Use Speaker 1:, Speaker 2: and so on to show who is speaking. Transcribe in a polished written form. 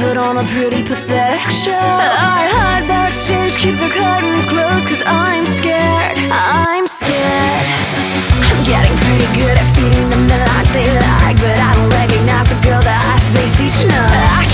Speaker 1: put on a pretty pathetic show. I hide backstage, keep the curtains closed, cause I'm scared, I'm scared. I'm getting pretty good at feeding them the lines they like, but I don't recognize the girl that I face each night.